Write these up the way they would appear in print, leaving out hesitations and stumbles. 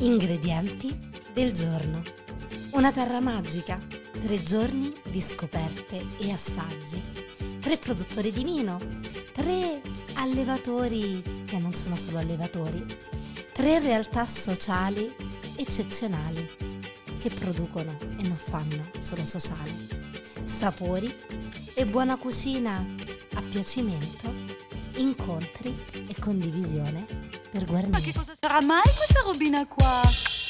Ingredienti del giorno. Una terra magica, 3 giorni di scoperte e assaggi, 3 produttori di vino, 3 allevatori che non sono solo allevatori, 3 realtà sociali eccezionali che producono e non fanno solo sociali, sapori e buona cucina a piacimento, incontri e condivisione per guarnire. Ma che cosa sarà mai questa robina qua?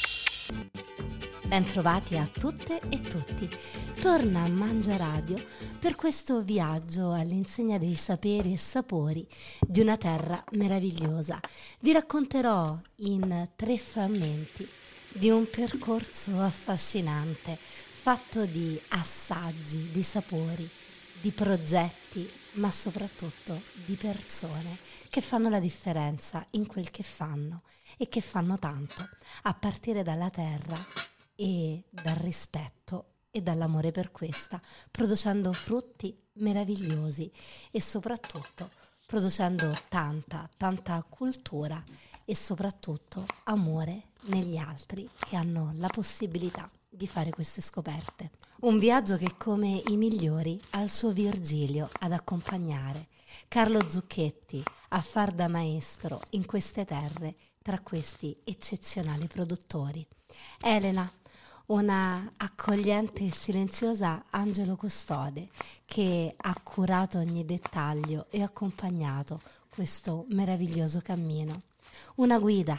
Bentrovati a tutte e tutti. Torna a Mangia Radio per questo viaggio all'insegna dei saperi e sapori di una terra meravigliosa. Vi racconterò in 3 frammenti di un percorso affascinante, fatto di assaggi, di sapori, di progetti, ma soprattutto di persone che fanno la differenza in quel che fanno e che fanno tanto, a partire dalla terra e dal rispetto e dall'amore per questa, producendo frutti meravigliosi e soprattutto producendo tanta cultura e soprattutto amore negli altri che hanno la possibilità di fare queste scoperte. Un viaggio che, come i migliori, ha il suo Virgilio ad accompagnare, Carlo Zucchetti a far da maestro in queste terre tra questi eccezionali produttori. Elena, una accogliente e silenziosa angelo custode che ha curato ogni dettaglio e accompagnato questo meraviglioso cammino. Una guida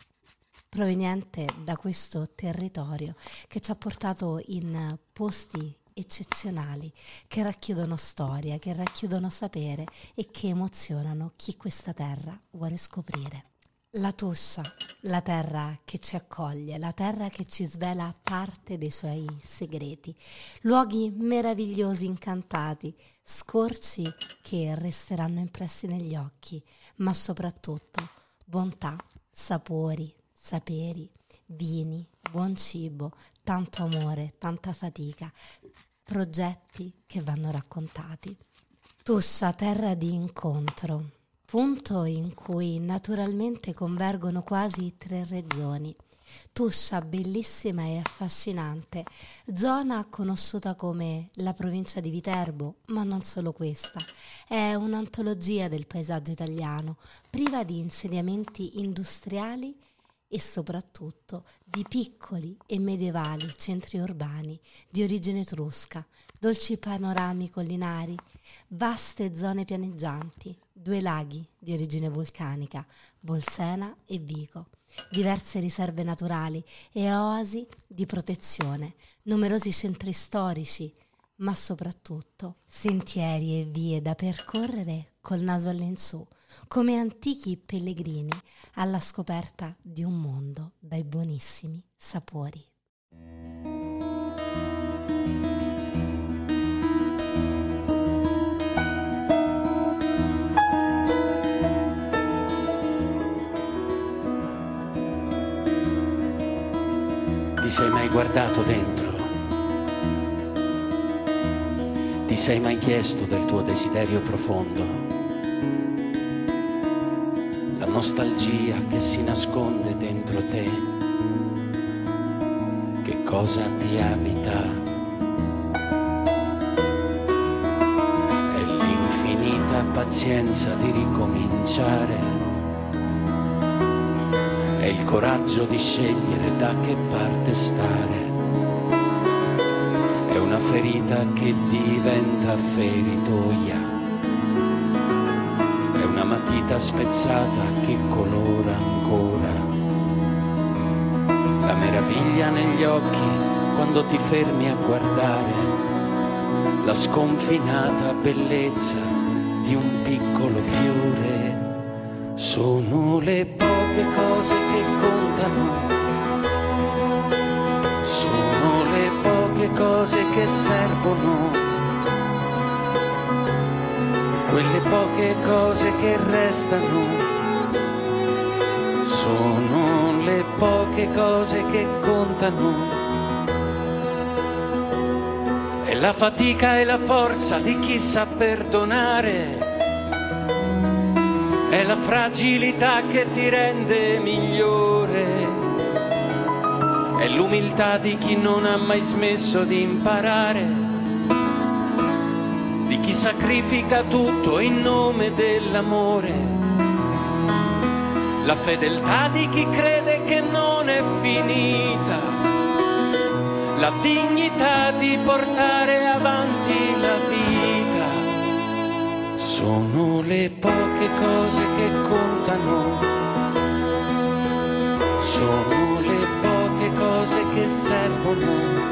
proveniente da questo territorio che ci ha portato in posti eccezionali che racchiudono storia, che racchiudono sapere e che emozionano chi questa terra vuole scoprire. La Tuscia, la terra che ci accoglie, la terra che ci svela parte dei suoi segreti, luoghi meravigliosi incantati, scorci che resteranno impressi negli occhi, ma soprattutto bontà, sapori, saperi, vini, buon cibo, tanto amore, tanta fatica, progetti che vanno raccontati. Tuscia, terra di incontro, punto in cui naturalmente convergono quasi 3 regioni. Tuscia, bellissima e affascinante, zona conosciuta come la provincia di Viterbo, ma non solo questa. È un'antologia del paesaggio italiano, priva di insediamenti industriali e soprattutto di piccoli e medievali centri urbani di origine etrusca, dolci panorami collinari, vaste zone pianeggianti, 2 laghi di origine vulcanica, Bolsena e Vico, diverse riserve naturali e oasi di protezione, numerosi centri storici, ma soprattutto sentieri e vie da percorrere col naso all'insù, come antichi pellegrini alla scoperta di un mondo dai buonissimi sapori. Ti sei mai guardato dentro? Ti sei mai chiesto del tuo desiderio profondo? La nostalgia che si nasconde dentro te, che cosa ti abita? È l'infinita pazienza di ricominciare, è il coraggio di scegliere da che parte stare, è una ferita che diventa feritoia, è una matita spezzata che colora ancora, la meraviglia negli occhi quando ti fermi a guardare, la sconfinata bellezza di un piccolo fiore. Sono le poche cose che contano, sono le poche cose che servono, quelle poche cose che restano, sono le poche cose che contano. È la fatica e la forza di chi sa perdonare, è la fragilità che ti rende migliore, è l'umiltà di chi non ha mai smesso di imparare, di chi sacrifica tutto in nome dell'amore, la fedeltà di chi crede che non è finita, la dignità di portare avanti la vita. Sono le poche cose che contano, sono le poche cose che servono,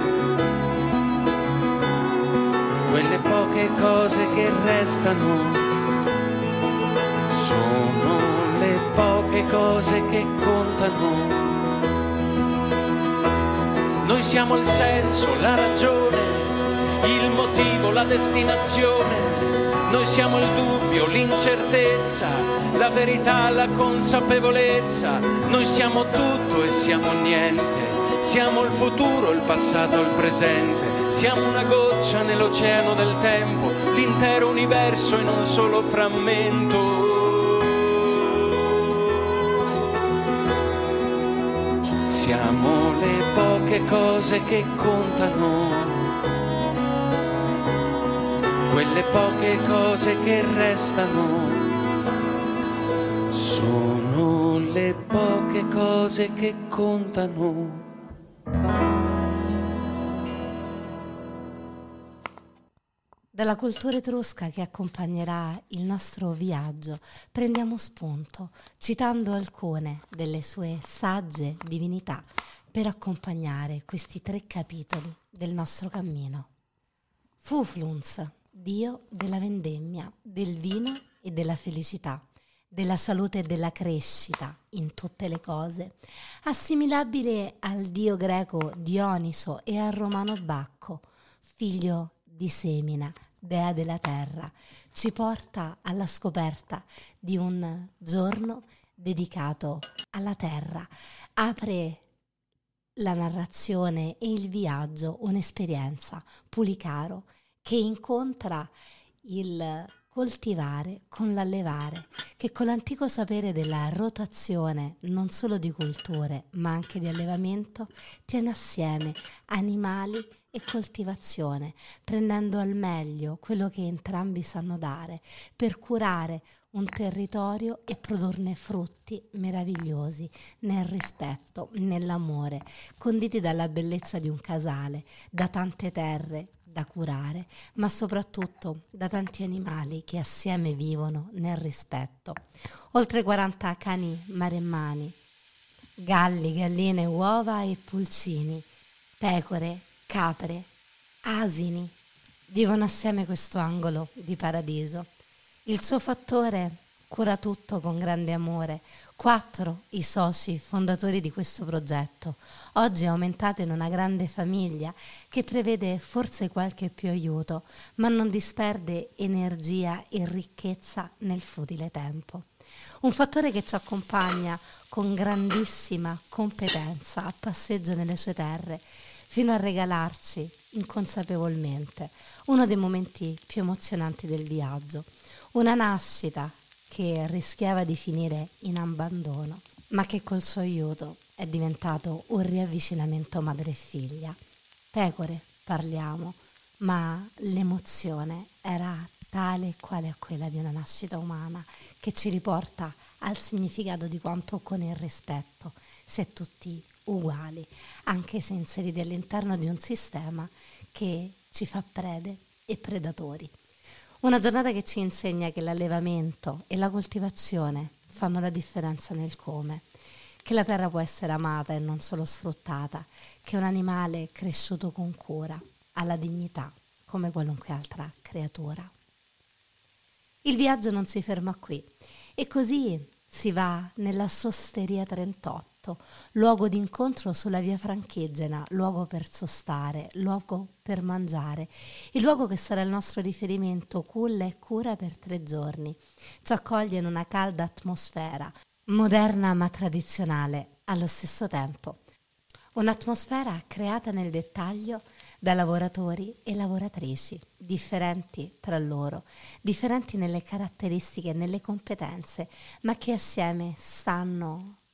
quelle poche cose che restano, sono le poche cose che contano. Noi siamo il senso, la ragione, il motivo, la destinazione. Noi siamo il dubbio, l'incertezza, la verità, la consapevolezza. Noi siamo tutto e siamo niente. Siamo il futuro, il passato, il presente. Siamo una goccia nell'oceano del tempo, l'intero universo in un solo frammento. Siamo le poche cose che contano, quelle poche cose che restano, sono le poche cose che contano. Dalla cultura etrusca che accompagnerà il nostro viaggio prendiamo spunto, citando alcune delle sue sagge divinità per accompagnare questi 3 capitoli del nostro cammino. Fufluns, dio della vendemmia, del vino e della felicità, della salute e della crescita in tutte le cose, assimilabile al dio greco Dioniso e al romano Bacco, figlio di Semina, dea della terra, ci porta alla scoperta di un giorno dedicato alla terra. Apre la narrazione e il viaggio, un'esperienza, Pulicaro, che incontra il coltivare con l'allevare, che con l'antico sapere della rotazione non solo di culture ma anche di allevamento tiene assieme animali e coltivazione, prendendo al meglio quello che entrambi sanno dare per curare un territorio e produrne frutti meravigliosi nel rispetto, nell'amore, conditi dalla bellezza di un casale, da tante terre da curare, ma soprattutto da tanti animali che assieme vivono nel rispetto. Oltre 40 cani maremmani, galli, galline, uova e pulcini, pecore, capre, asini, vivono assieme questo angolo di paradiso. Il suo fattore cura tutto con grande amore. 4 i soci fondatori di questo progetto, oggi aumentato in una grande famiglia che prevede forse qualche più aiuto, ma non disperde energia e ricchezza nel futile tempo. Un fattore che ci accompagna con grandissima competenza a passeggio nelle sue terre, fino a regalarci inconsapevolmente uno dei momenti più emozionanti del viaggio, una nascita che rischiava di finire in abbandono, ma che col suo aiuto è diventato un riavvicinamento madre e figlia. Pecore, parliamo, ma l'emozione era tale e quale a quella di una nascita umana, che ci riporta al significato di quanto con il rispetto si è tutti uguali, anche se inseriti all'interno di un sistema che ci fa prede e predatori. Una giornata che ci insegna che l'allevamento e la coltivazione fanno la differenza nel come, che la terra può essere amata e non solo sfruttata, che un animale cresciuto con cura ha la dignità come qualunque altra creatura. Il viaggio non si ferma qui e così si va nella Sosteria 38, luogo d'incontro sulla via Franchigiana, luogo per sostare, luogo per mangiare, il luogo che sarà il nostro riferimento, culla e cura per 3 giorni. Ci accoglie in una calda atmosfera, moderna ma tradizionale allo stesso tempo. Un'atmosfera creata nel dettaglio da lavoratori e lavoratrici, differenti tra loro, differenti nelle caratteristiche e nelle competenze, ma che assieme sanno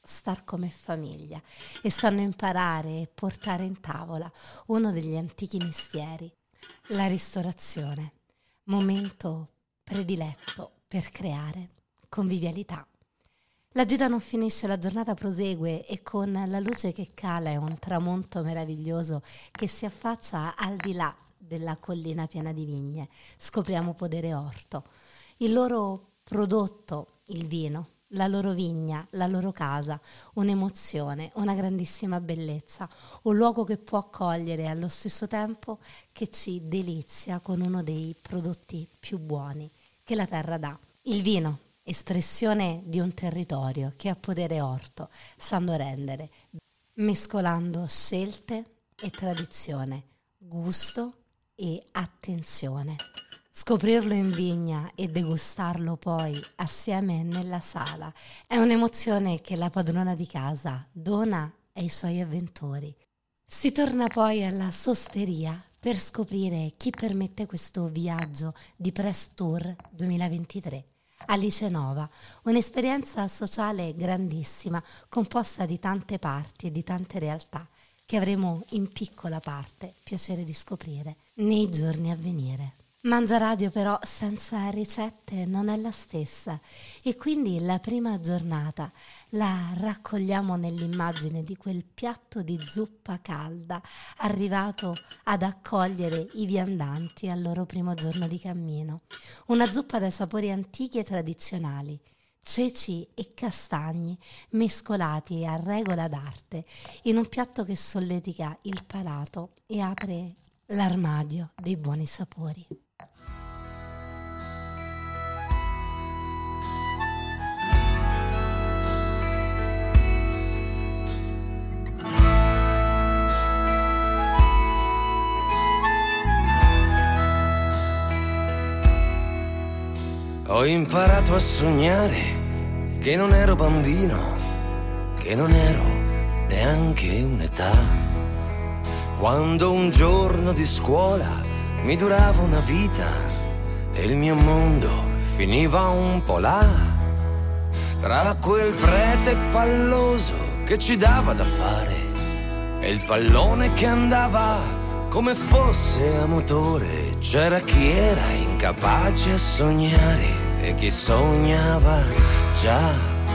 star come famiglia e sanno imparare e portare in tavola uno degli antichi mestieri, la ristorazione, momento prediletto per creare convivialità. La gita non finisce, la giornata prosegue e con la luce che cala e un tramonto meraviglioso che si affaccia al di là della collina piena di vigne, scopriamo Podere Orto, il loro prodotto, il vino, la loro vigna, la loro casa, un'emozione, una grandissima bellezza, un luogo che può accogliere e allo stesso tempo che ci delizia con uno dei prodotti più buoni che la terra dà, il vino. Espressione di un territorio che a Podere Orto sanno rendere, mescolando scelte e tradizione, gusto e attenzione. Scoprirlo in vigna e degustarlo poi assieme nella sala è un'emozione che la padrona di casa dona ai suoi avventori. Si torna poi alla sosteria per scoprire chi permette questo viaggio di Press Tour 2023. Alice Nova, un'esperienza sociale grandissima, composta di tante parti e di tante realtà che avremo in piccola parte piacere di scoprire nei giorni a venire. Mangia Radio però senza ricette non è la stessa e quindi la prima giornata la raccogliamo nell'immagine di quel piatto di zuppa calda arrivato ad accogliere i viandanti al loro primo giorno di cammino. Una zuppa dai sapori antichi e tradizionali, ceci e castagni mescolati a regola d'arte in un piatto che solletica il palato e apre l'armadio dei buoni sapori. Ho imparato a sognare che non ero bambino, che non ero neanche un'età. Quando un giorno di scuola mi durava una vita e il mio mondo finiva un po' là, tra quel prete palloso che ci dava da fare e il pallone che andava come fosse a motore. C'era chi era incapace a sognare e chi sognava già.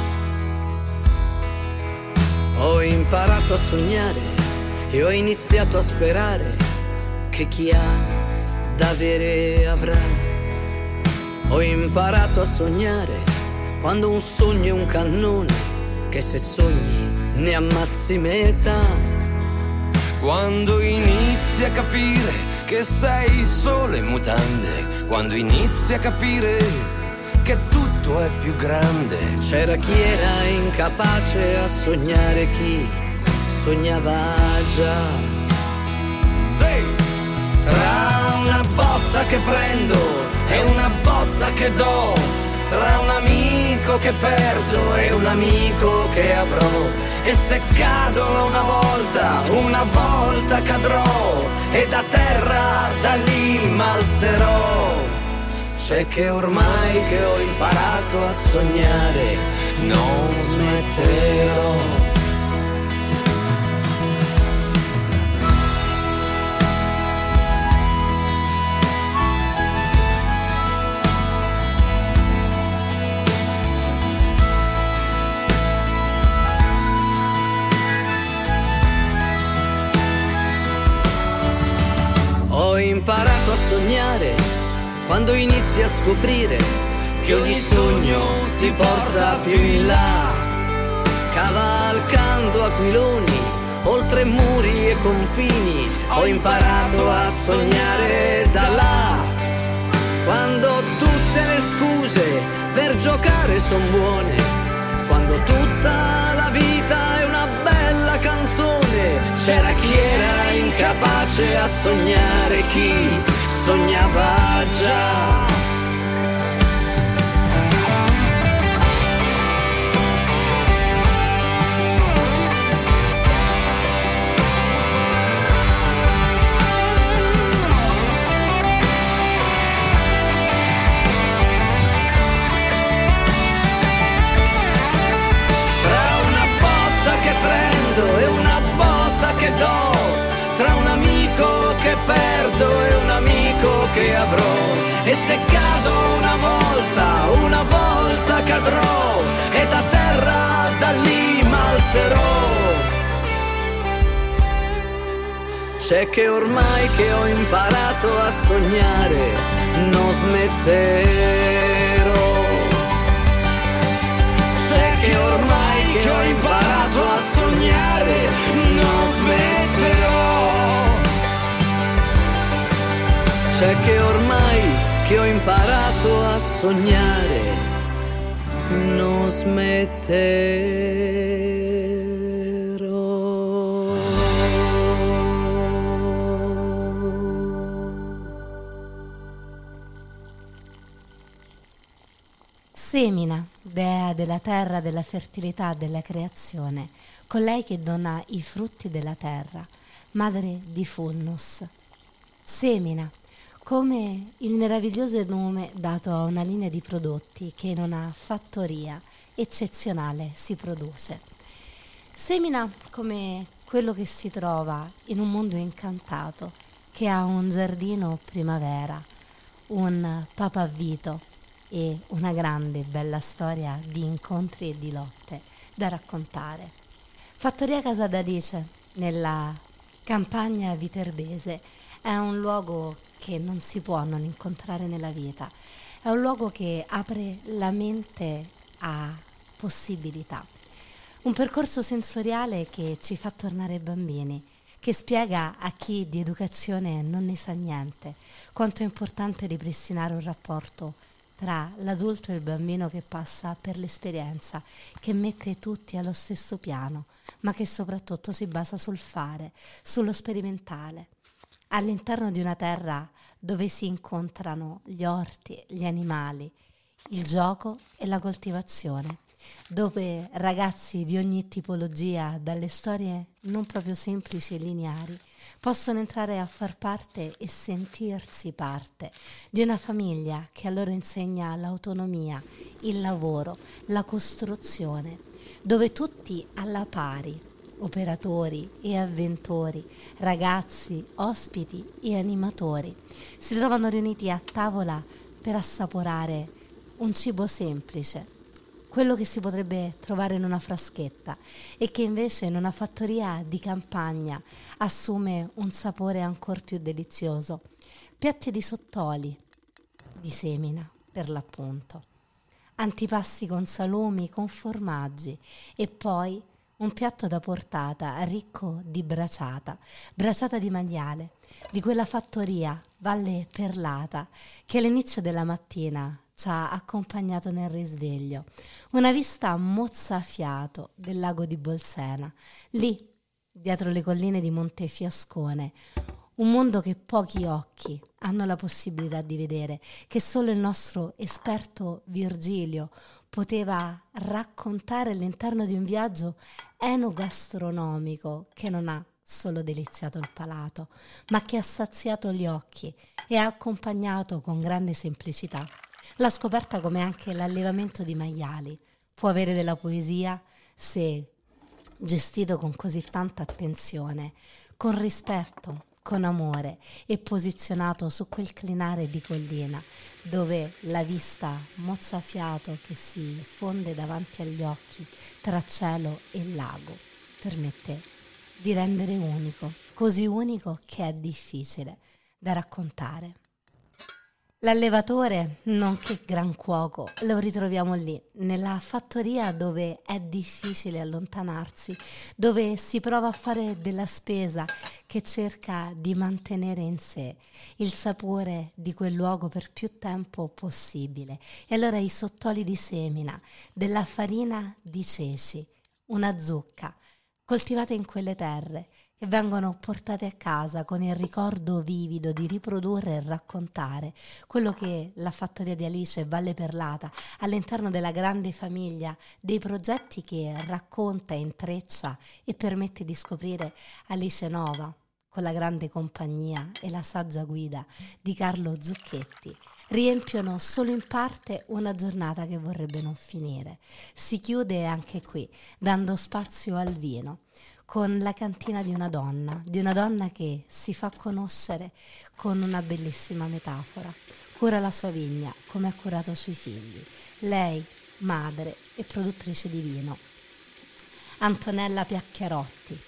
Ho imparato a sognare e ho iniziato a sperare che chi ha da avere avrà. Ho imparato a sognare quando un sogno è un cannone che se sogni ne ammazzi metà. Quando inizi a capire che sei solo in mutande, quando inizi a capire che tutto è più grande. C'era chi era incapace a sognare, chi sognava già. Sì. Tra una botta che prendo e una botta che do, tra un amico che perdo e un amico che avrò, e se cado una volta cadrò e da terra da lì m'alzerò. C'è che ormai che ho imparato a sognare non smetterò. Ho imparato a sognare quando inizi a scoprire che ogni sogno ti porta più in là, cavalcando aquiloni oltre muri e confini. Ho imparato a sognare da là, quando tutte le scuse per giocare son buone, quando tutta la vita è una bella canzone. C'era chi era incapace a sognare, chi sognava già. Tra una C'è che ormai che ho imparato a sognare non smetterò. C'è che ormai che ho imparato a sognare non smetterò. C'è che ormai che ho imparato a sognare non smetterò. Semina, dea della terra, della fertilità, della creazione, colei che dona i frutti della terra, madre di Fulnus. Semina, come il meraviglioso nome dato a una linea di prodotti che in una fattoria eccezionale si produce. Semina come quello che si trova in un mondo incantato, che ha un giardino primavera, un papavito e una grande bella storia di incontri e di lotte da raccontare. Fattoria Casa d'Alice, nella campagna viterbese, è un luogo che non si può non incontrare nella vita. È un luogo che apre la mente a possibilità. Un percorso sensoriale che ci fa tornare bambini, che spiega a chi di educazione non ne sa niente quanto è importante ripristinare un rapporto tra l'adulto e il bambino che passa per l'esperienza, che mette tutti allo stesso piano, ma che soprattutto si basa sul fare, sullo sperimentale. All'interno di una terra dove si incontrano gli orti, gli animali, il gioco e la coltivazione, dove ragazzi di ogni tipologia, dalle storie non proprio semplici e lineari, possono entrare a far parte e sentirsi parte di una famiglia che a loro insegna l'autonomia, il lavoro, la costruzione, dove tutti alla pari, operatori e avventori, ragazzi, ospiti e animatori, si trovano riuniti a tavola per assaporare un cibo semplice, quello che si potrebbe trovare in una fraschetta e che invece in una fattoria di campagna assume un sapore ancor più delizioso. Piatti di sottoli, di semina per l'appunto, antipasti con salumi, con formaggi e poi un piatto da portata ricco di braciata di maiale, di quella fattoria Valle Perlata che all'inizio della mattina ci ha accompagnato nel risveglio. Una vista mozzafiato del lago di Bolsena, lì dietro le colline di Montefiascone, un mondo che pochi occhi hanno la possibilità di vedere, che solo il nostro esperto Virgilio poteva raccontare all'interno di un viaggio enogastronomico che non ha solo deliziato il palato, ma che ha saziato gli occhi e ha accompagnato con grande semplicità la scoperta come anche l'allevamento di maiali può avere della poesia se gestito con così tanta attenzione, con rispetto, con amore e posizionato su quel clinare di collina dove la vista mozzafiato che si fonde davanti agli occhi tra cielo e lago permette di rendere unico, così unico che è difficile da raccontare. L'allevatore, nonché gran cuoco, lo ritroviamo lì, nella fattoria dove è difficile allontanarsi, dove si prova a fare della spesa che cerca di mantenere in sé il sapore di quel luogo per più tempo possibile. E allora i sottoli di semina, della farina di ceci, una zucca, coltivate in quelle terre, che vengono portate a casa con il ricordo vivido di riprodurre e raccontare quello che la fattoria di Alice e Valle Perlata all'interno della grande famiglia dei progetti che racconta, intreccia e permette di scoprire Alice Nova con la grande compagnia e la saggia guida di Carlo Zucchetti riempiono solo in parte una giornata che vorrebbe non finire. Si chiude anche qui dando spazio al vino, con la cantina di una donna che si fa conoscere con una bellissima metafora. Cura la sua vigna come ha curato i suoi figli. Lei, madre e produttrice di vino. Antonella Piacchiarotti,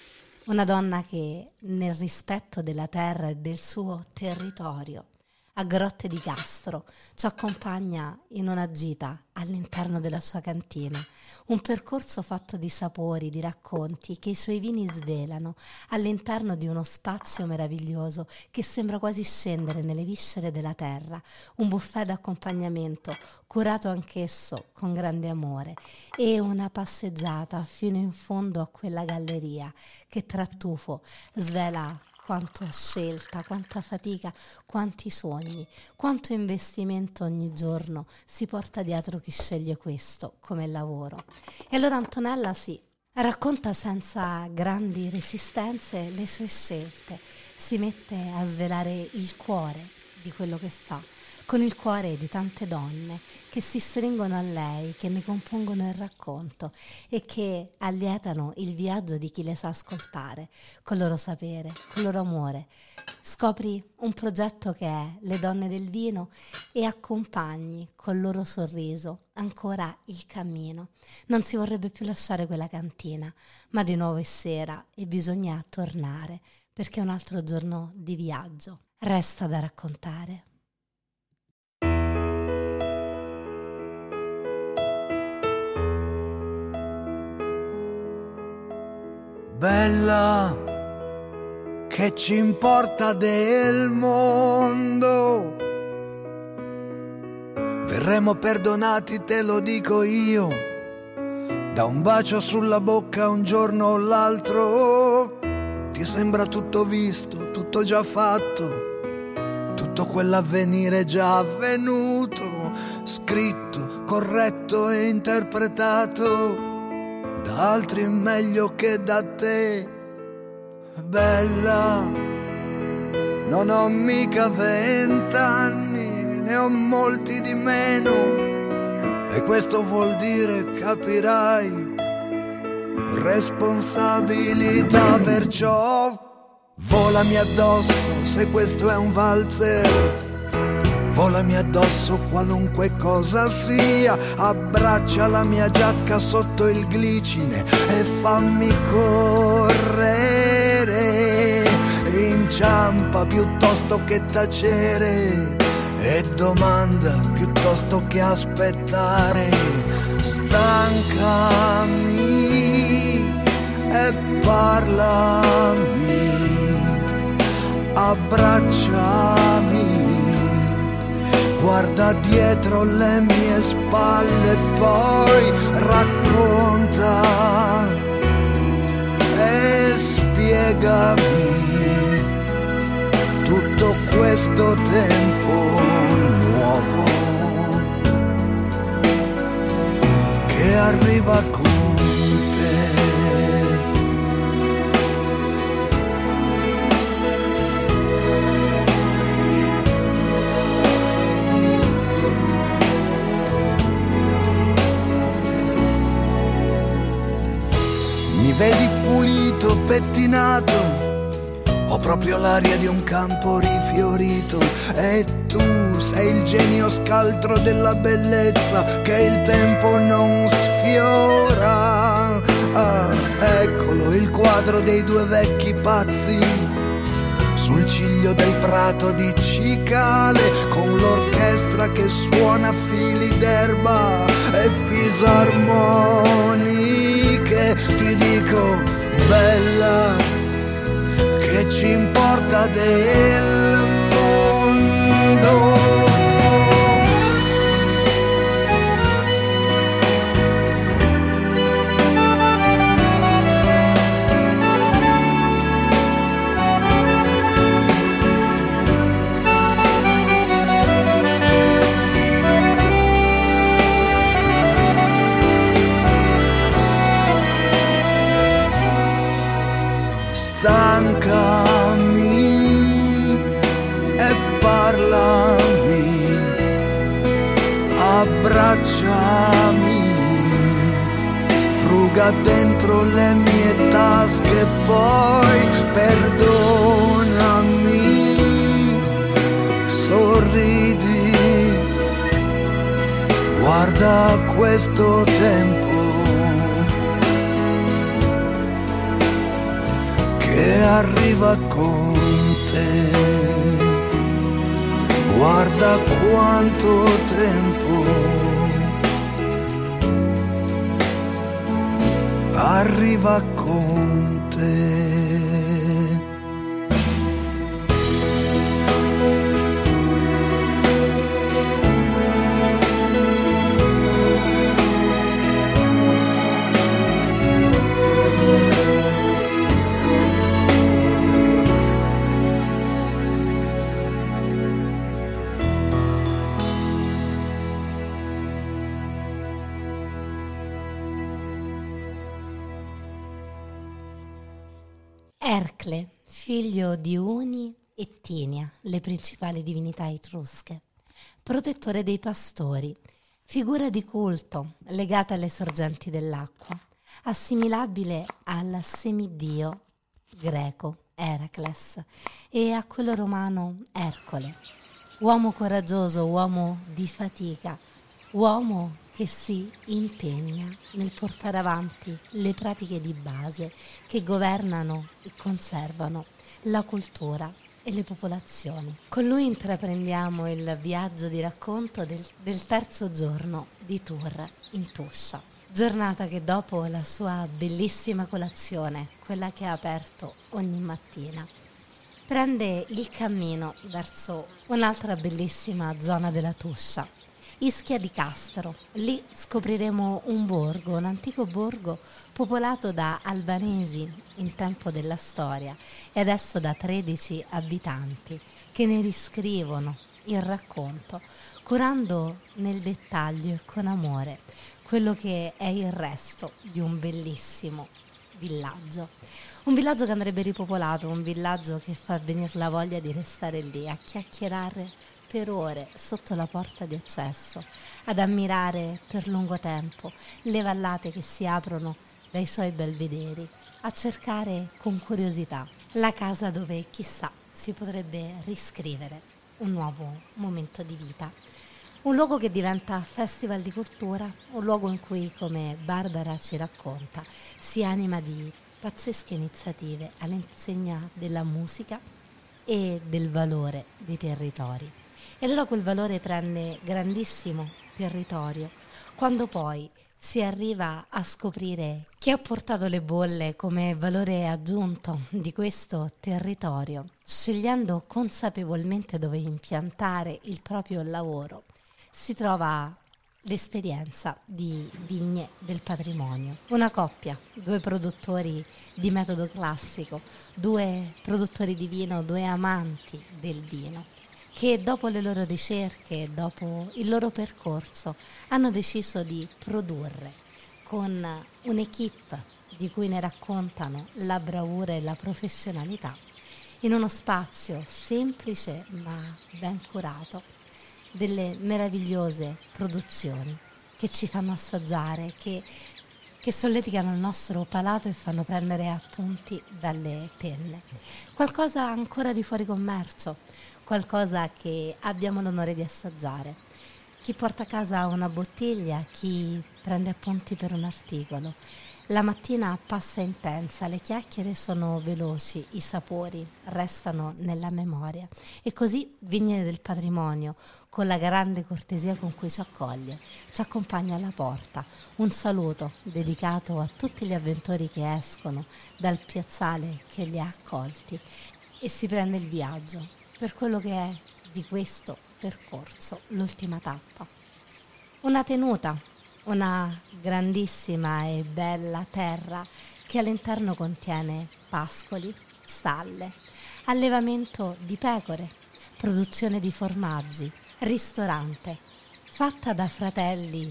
Una donna che, nel rispetto della terra e del suo territorio, a Grotte di Castro, ci accompagna in una gita all'interno della sua cantina, un percorso fatto di sapori, di racconti che i suoi vini svelano all'interno di uno spazio meraviglioso che sembra quasi scendere nelle viscere della terra, un buffet d'accompagnamento curato anch'esso con grande amore e una passeggiata fino in fondo a quella galleria che Tartufo svela quanto scelta, quanta fatica, quanti sogni, quanto investimento ogni giorno si porta dietro chi sceglie questo come lavoro. E allora Antonella racconta senza grandi resistenze le sue scelte, si mette a svelare il cuore di quello che fa, con il cuore di tante donne che si stringono a lei, che ne compongono il racconto e che allietano il viaggio di chi le sa ascoltare, col loro sapere, col loro amore. Scopri un progetto che è Le Donne del Vino e accompagni col loro sorriso ancora il cammino. Non si vorrebbe più lasciare quella cantina, ma di nuovo è sera e bisogna tornare perché un altro giorno di viaggio resta da raccontare. Bella, che ci importa del mondo? Verremo perdonati, te lo dico io, da un bacio sulla bocca un giorno o l'altro. Ti sembra tutto visto, tutto già fatto, tutto quell'avvenire già avvenuto, scritto, corretto e interpretato da altri meglio che da te. Bella, non ho mica 20 anni, ne ho molti di meno, e questo vuol dire, capirai, responsabilità. Perciò volami addosso se questo è un valzer, volami addosso qualunque cosa sia, abbraccia la mia giacca sotto il glicine e fammi correre, inciampa piuttosto che tacere e domanda piuttosto che aspettare, stancami e parlami, abbracciami, guarda dietro le mie spalle, poi racconta e spiegami tutto questo tempo nuovo che arriva con vedi pulito, pettinato, ho proprio l'aria di un campo rifiorito, e tu sei il genio scaltro della bellezza che il tempo non sfiora. Ah, eccolo il quadro dei due vecchi pazzi sul ciglio del prato di cicale, con l'orchestra che suona fili d'erba e fisarmonica. Ti dico, bella, che ci importa del mondo? Stancami e parlami, abbracciami, fruga dentro le mie tasche, poi perdonami, sorridi, guarda questo tempo che arriva con te. Guarda quanto tempo arriva con te. Ercle, figlio di Uni e Tinia, le principali divinità etrusche, protettore dei pastori, figura di culto legata alle sorgenti dell'acqua, assimilabile al semidio greco Eracles e a quello romano Ercole, uomo coraggioso, uomo di fatica, uomo che si impegna nel portare avanti le pratiche di base che governano e conservano la cultura e le popolazioni. Con lui intraprendiamo il viaggio di racconto del terzo giorno di tour in Tuscia. Giornata che dopo la sua bellissima colazione, quella che ha aperto ogni mattina, prende il cammino verso un'altra bellissima zona della Tuscia, Ischia di Castro. Lì scopriremo un borgo, un antico borgo popolato da albanesi in tempo della storia e adesso da 13 abitanti che ne riscrivono il racconto, curando nel dettaglio e con amore quello che è il resto di un bellissimo villaggio. Un villaggio che andrebbe ripopolato, un villaggio che fa venire la voglia di restare lì a chiacchierare per ore sotto la porta di accesso, ad ammirare per lungo tempo le vallate che si aprono dai suoi belvederi, a cercare con curiosità la casa dove chissà si potrebbe riscrivere un nuovo momento di vita. Un luogo che diventa festival di cultura, un luogo in cui, come Barbara ci racconta, si anima di pazzesche iniziative all'insegna della musica e del valore dei territori. E allora quel valore prende grandissimo territorio quando poi si arriva a scoprire chi ha portato le bolle come valore aggiunto di questo territorio, scegliendo consapevolmente dove impiantare il proprio lavoro. Si trova l'esperienza di Vigne del Patrimonio, una coppia, 2 produttori di metodo classico, 2 produttori di vino, 2 amanti del vino, che dopo le loro ricerche, dopo il loro percorso, hanno deciso di produrre con un'equipe di cui ne raccontano la bravura e la professionalità, in uno spazio semplice ma ben curato, delle meravigliose produzioni che ci fanno assaggiare, che solleticano il nostro palato e fanno prendere appunti dalle penne. Qualcosa ancora di fuori commercio, qualcosa che abbiamo l'onore di assaggiare. Chi porta a casa una bottiglia, chi prende appunti per un articolo. La mattina passa intensa, le chiacchiere sono veloci, i sapori restano nella memoria. E così Vigne del Patrimonio, con la grande cortesia con cui ci accoglie, ci accompagna alla porta. Un saluto dedicato a tutti gli avventori che escono dal piazzale che li ha accolti e si prende il viaggio per quello che è di questo percorso, l'ultima tappa. Una tenuta, una grandissima e bella terra che all'interno contiene pascoli, stalle, allevamento di pecore, produzione di formaggi, ristorante, fatta da fratelli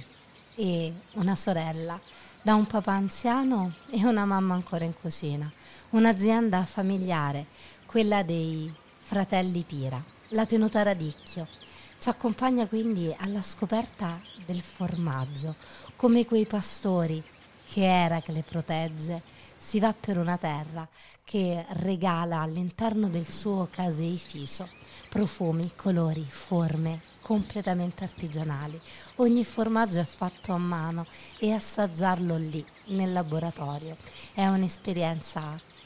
e una sorella, da un papà anziano e una mamma ancora in cucina, un'azienda familiare, quella dei fratelli Pira, la tenuta Radicchio. Ci accompagna quindi alla scoperta del formaggio, come quei pastori che Eracle protegge. Si va per una terra che regala all'interno del suo caseificio profumi, colori, forme completamente artigianali. Ogni formaggio è fatto a mano e assaggiarlo lì nel laboratorio è un'esperienza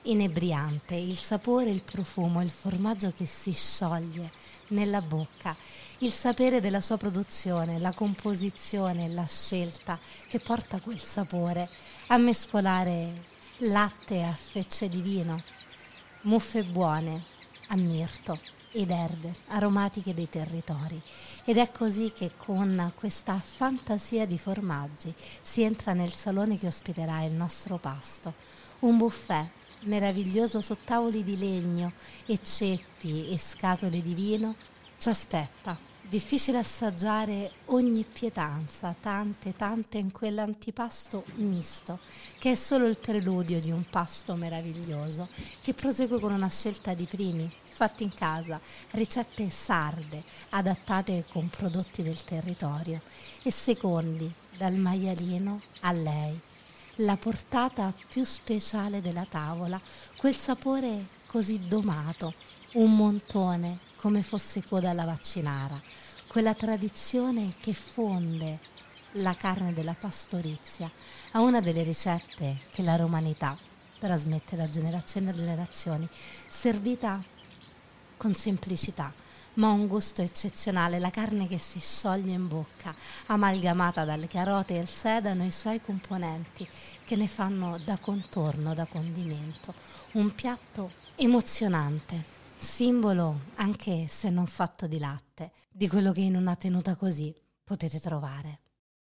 inebriante, il sapore, il profumo, il formaggio che si scioglie nella bocca, il sapere della sua produzione, la composizione, la scelta che porta quel sapore a mescolare latte a fecce di vino, muffe buone a mirto ed erbe aromatiche dei territori. Ed è così che con questa fantasia di formaggi si entra nel salone che ospiterà il nostro pasto, un buffet meraviglioso su tavoli di legno e ceppi e scatole di vino ci aspetta. Difficile assaggiare ogni pietanza, tante in quell'antipasto misto, che è solo il preludio di un pasto meraviglioso, che prosegue con una scelta di primi, fatti in casa, ricette sarde, adattate con prodotti del territorio, e secondi, dal maialino a lei. La portata più speciale della tavola, quel sapore così domato, un montone come fosse coda alla vaccinara, quella tradizione che fonde la carne della pastorizia a una delle ricette che la romanità trasmette da generazioni a generazioni, servita con semplicità, ma un gusto eccezionale, la carne che si scioglie in bocca, amalgamata dalle carote e il sedano e i suoi componenti che ne fanno da contorno, da condimento, un piatto emozionante, simbolo, anche se non fatto di latte, di quello che in una tenuta così potete trovare.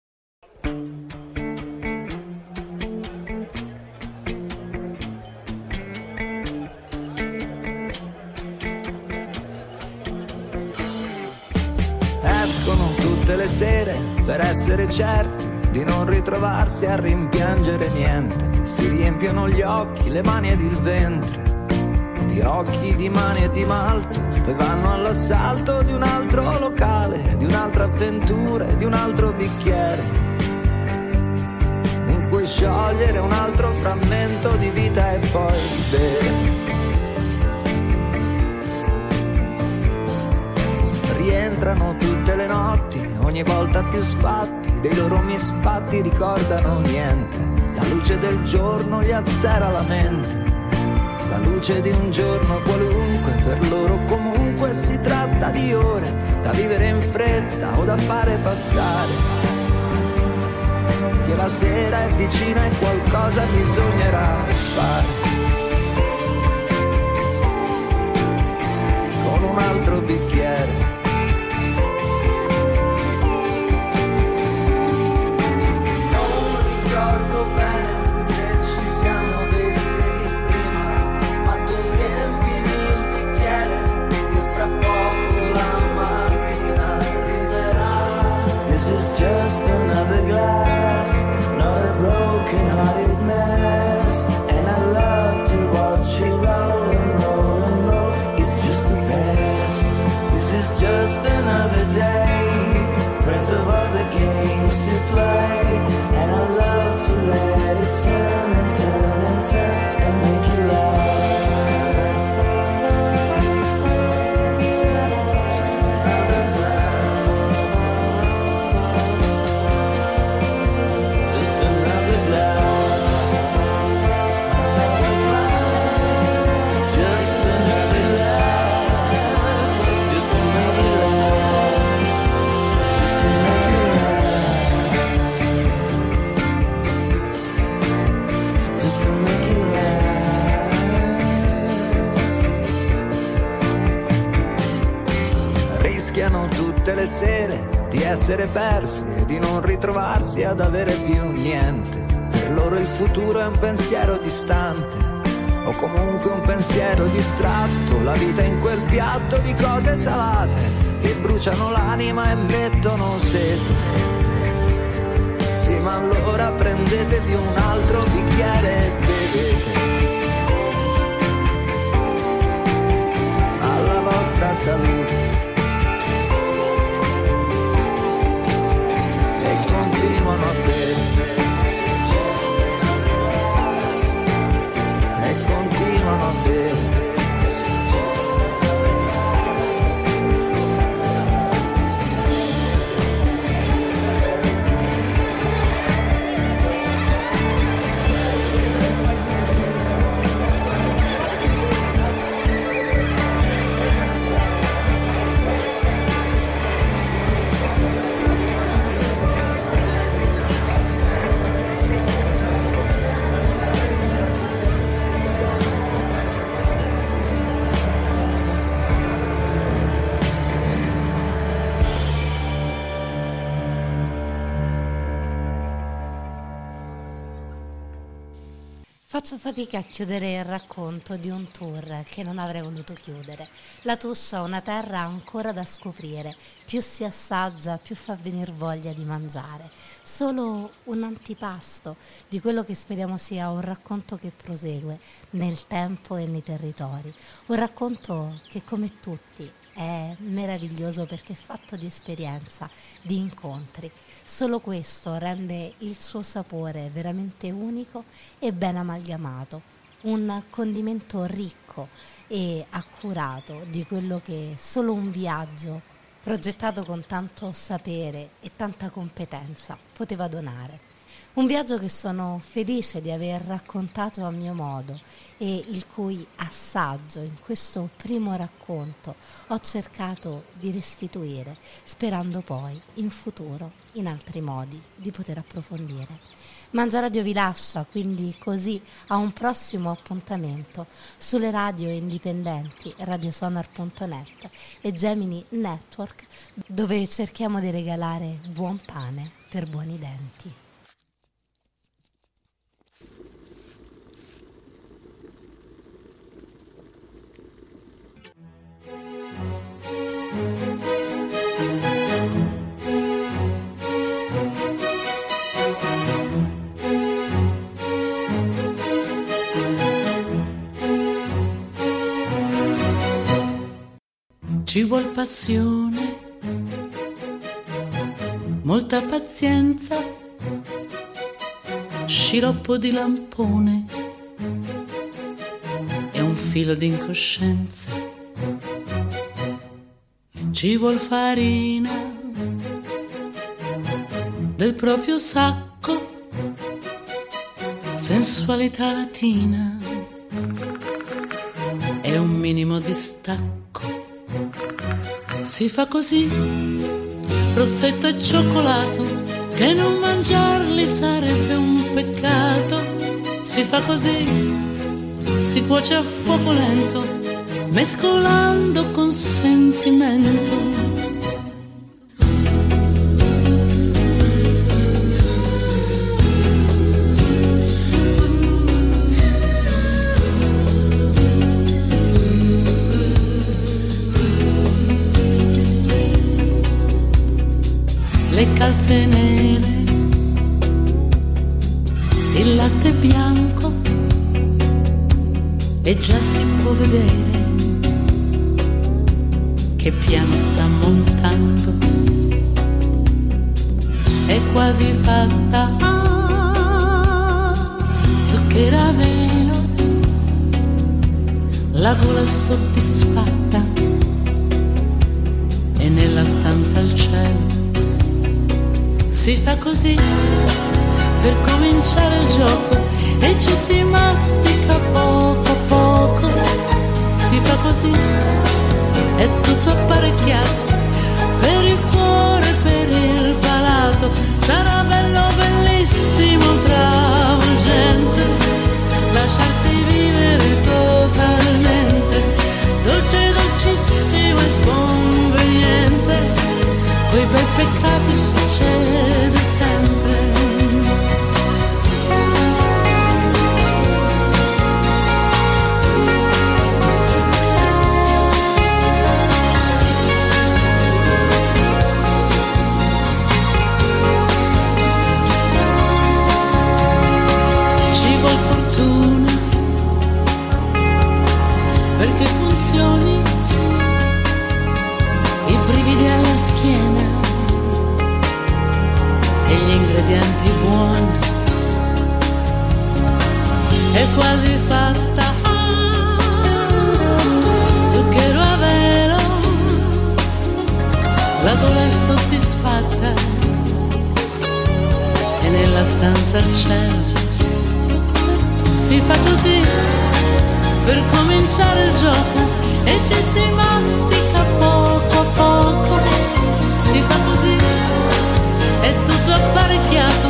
Escono tutte le sere per essere certi di non ritrovarsi a rimpiangere niente. Si riempiono gli occhi, le mani ed il ventre di occhi, di mani e di malto, poi vanno all'assalto di un altro locale, di un'altra avventura e di un altro bicchiere, in cui sciogliere un altro frammento di vita e poi bere. Rientrano tutte le notti, ogni volta più sfatti, dei loro misfatti ricordano niente, la luce del giorno gli azzera la mente. La luce di un giorno qualunque, per loro comunque si tratta di ore da vivere in fretta o da fare passare. Che la sera è vicina e qualcosa bisognerà fare. Con un altro bicchiere. Non ricordo bene se ci siamo visti just another glass, not a broken-hearted mess. And I love to watch you roll and roll and roll. It's just the best. This is just another day. Friends of other games to play. And I love to let it turn and turn and turn and make it last. Tutte le sere di essere persi e di non ritrovarsi ad avere più niente. Per loro il futuro è un pensiero distante o comunque un pensiero distratto. La vita in quel piatto di cose salate che bruciano l'anima e mettono sete. Sì, ma allora prendetevi un altro bicchiere e bevete alla vostra salute. Continuano a bere e continuano a bere. Faccio fatica a chiudere il racconto di un tour che non avrei voluto chiudere. La Tuscia è una terra ancora da scoprire. Più si assaggia, più fa venir voglia di mangiare. Solo un antipasto di quello che speriamo sia un racconto che prosegue nel tempo e nei territori. Un racconto che, come tutti, è meraviglioso perché è fatto di esperienza, di incontri. Solo questo rende il suo sapore veramente unico e ben amalgamato, un condimento ricco e accurato di quello che solo un viaggio progettato con tanto sapere e tanta competenza poteva donare. Un viaggio che sono felice di aver raccontato a mio modo e il cui assaggio in questo primo racconto ho cercato di restituire, sperando poi in futuro, in altri modi, di poter approfondire. Mangiaradio vi lascia quindi così a un prossimo appuntamento sulle radio indipendenti radiosonar.net e Gemini Network, dove cerchiamo di regalare buon pane per buoni denti. Ci vuol passione, molta pazienza, sciroppo di lampone e un filo di incoscienza. Ci vuol farina del proprio sacco, sensualità latina e un minimo di stacco. Si fa così, rossetto e cioccolato, che non mangiarli sarebbe un peccato. Si fa così, si cuoce a fuoco lento, mescolando con sentimento. Le calze nere, il latte bianco, e già si può vedere che piano sta montando. È quasi fatta, zucchero a velo, la gola è soddisfatta e nella stanza al cielo. Si fa così per cominciare il gioco e ci si mastica poco a poco. Si fa così, è tutto apparecchiato per il cuore, per il palato. Sarà bello, bellissimo, travolgente, lasciarsi vivere totalmente, dolce, dolcissimo e sconveniente. Quei bei peccati succede sempre. Ci vuol fortuna perché funzioni, i brividi alla schiena e gli ingredienti buoni. È quasi fatta, zucchero a velo, la gola è soddisfatta e nella stanza al cielo. Si fa così per cominciare il gioco e ci si mastica poco a poco. Si fa così, è tutto apparecchiato